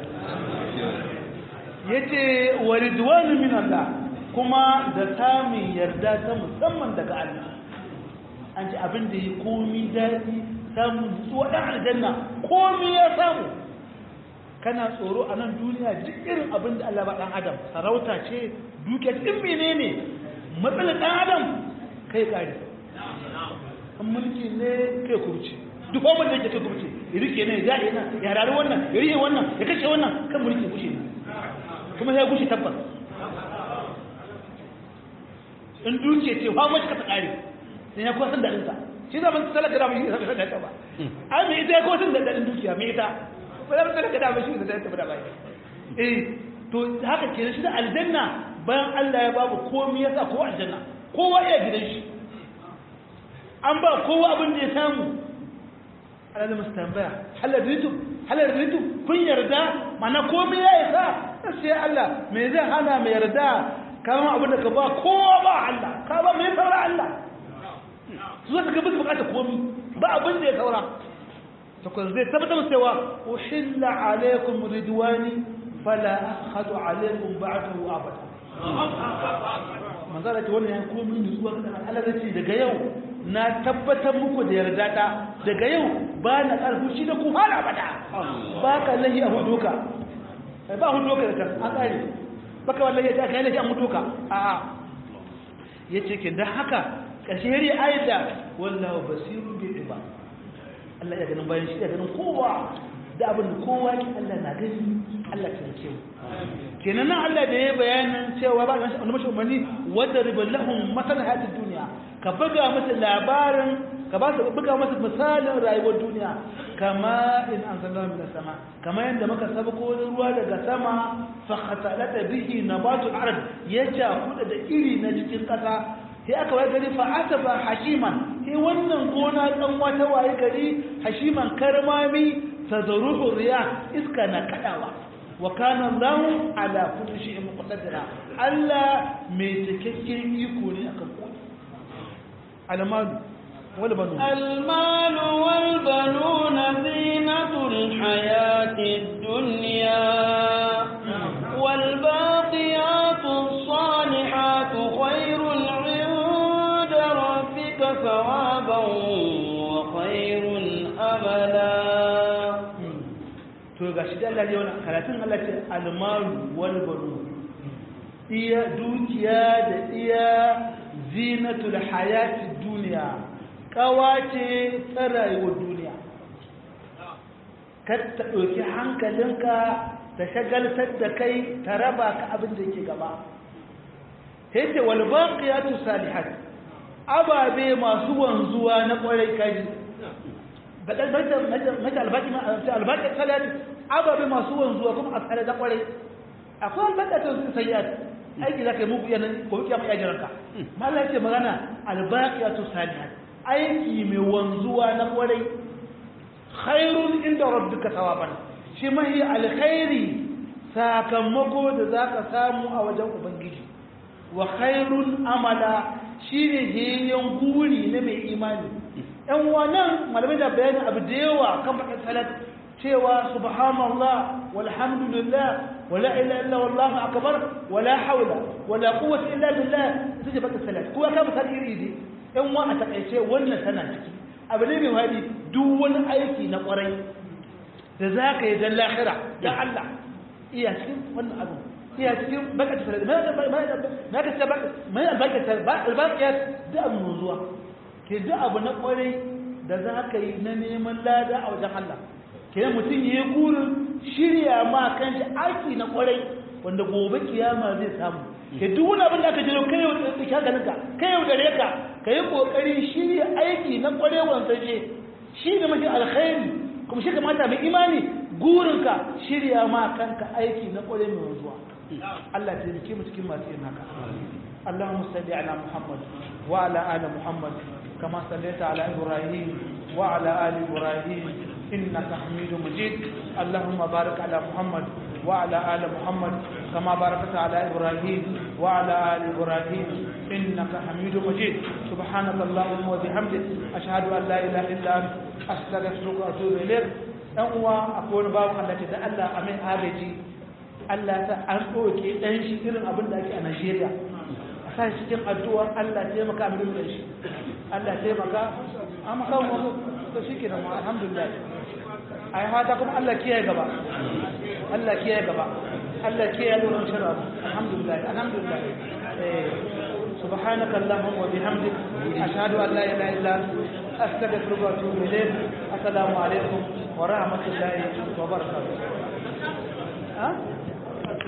yace wa ridwanu min Allah kuma da samun yarda ta musamman daga Allah an ci abin da yi komi daɗi samun zuwa ɗan aljanna komi ya samu kana tsoro a nan duniya duk irin abin da Allah ba ɗan adam sarauta ce duke ɗin mene ne matsalar ɗan adam kai ƙari an mulki ne kai kurci duk wanda yake kai kurci ya rike ne ya yana ya rari wannan ya rike wannan ya kashe wannan kan mulki gushe ne kuma ya gushe tabbas in duke ce ha mace ka ta ƙare sai ya kuwa san daɗinsa shi zaman talaka da mai san daɗinsa ba ai mai ita ya kuwa san daɗin dukiya mai ita ba za ka da mashi da ta bada bai eh to haka kenan shi da aljanna bayan Allah ya babu komai yasa ko aljanna kowa ya gidan shi an ba kowa abin da ya samu Allah da mustambaya halal ritu halal ritu kun yarda mana komai ya isa sai Allah me zai hana mai yarda kama abin da ka ba kowa ba Allah ka ba mai saura Allah su zaka ga bisa bukata komai ba abin da ya saura تكون زي ثبت سوا أحل عليكم رضواني فلا أخذ عليكم بعده أبدا من ذلك وانا يكون من نسوة على ذاتي دقا يو نا تبت مكو دير داتا دقا يو بانا أرفوشي لكو هالا بدا باك الله أهدوكا با أهدوكا لكا أقالي باك والله يتاك الله أهدوكا آه يتشكي ده حكا كشهري آيدا والله بصير بالعباد Allah ya ganin bayan shi ya ganin kowa da abin da kowa ke Allah na gani Allah ta rike mu kenan nan Allah da ya bayanin cewa ba ga annabi shi umarni wadda riballahum masal hayatid dunya ka buga masa labarin ka ba su buga masa misalin rayuwar duniya kama in anzalna minas sama kama yanda muka sabko ruwa daga sama fa khatalata bihi nabatul ard yaja kuda da iri na cikin kasa sai aka waye gari fa'ata ba hashiman sai wannan gona dan wata waye gari hashiman karmami tadruhu riya iska na kadawa wa kana Allahu ala kulli shay'in muqtadira Allah mai cikakken iko ne akan komai almal wal banun almal wal banun zinatul hayatid dunya wal baqiyatus salihatu khairun ثوابا وخير أملا to gashi da Allah ya wannan karatun Allah ce almalu wal banu iya dukiya da iya zinatul hayatid dunya kawace tsarayewar duniya kar ta dauki hankalinka ta shagaltar da kai ta raba ka abin da yake gaba sai ce wal baqiyatu salihat ababe masu wanzuwa na kwarai kaji mace albaƙi salati ababe masu wanzuwa kuma a tsare da kwarai akwai albaƙatun sayyad aiki za ka yi muku yanar ko kiyar mai ajiyarka mala ce magana albaƙiyatu salihat aiki mai wanzuwa na kwarai khairun inda rabbika sawaban shi mahi alkhairi sakamako da za ka samu a wajen ubangiji wa khairun amala shi ne hiyayyen guri na mai imani ‘yan wannan malamai da bayanin abu da yawa kan faɗin salat cewa subhanallah walhamdulillah wala ilaha illa wallahu akbar wala hawla wala quwwata illa billah sai baka salat ko ka ba iri ne dan wa a takaice wannan tana ciki abu ne mai wadi duk wani aiki na kwarai da zaka yi dan lahira dan Allah iya cikin wannan abu iya cikin baka salat ma ka ce baka mai albaka ba albaqiyat da abu zuwa ke da abu na kwarai da zaka yi na neman lada a wajen Allah kenan mutum ya yi gurin shirya ma kan shi aiki na kwarai wanda gobe kiyama zai samu ke duk wani abin da aka jiro kai yau da ka ganinka kai yau da reka ka yi kokarin shirya aiki na kwarai wanda ce shi ne mafi alkhairi kuma shi kamata mai imani gurinka shirya ma kanka aiki na kwarai mai wanzuwa Allah ta yi mu cikin masu yin haka Allahumma salli ala Muhammad wa ala ali Muhammad kama sallaita ala Ibrahim wa ala ali Ibrahim إنك حميد مجيد اللهم بارك على محمد وعلى آل محمد كما باركت على إبراهيم وعلى آل إبراهيم إنك حميد مجيد سبحانك اللهم وبحمدك أشهد أن لا إله إلا أنت أستغفرك وأتوب إليك أنوا أقول باب الله تعالى أمين أبدي Allah ta an ɗauke ɗan shi irin abin da ake a Najeriya a sa shi cikin addu'a Allah taimaka min da shi Allah taimaka amma kan mu to shike da mu alhamdulillah ai hada kuma Allah kiyaye gaba Allah kiyaye gaba Allah kiyaye lura shara alhamdulillah alhamdulillah eh subhanaka allahumma wa bihamdik ashhadu an la ilaha illa anta astaghfiruka wa atubu ilayk assalamu alaikum wa rahmatullahi wa barakatuh ha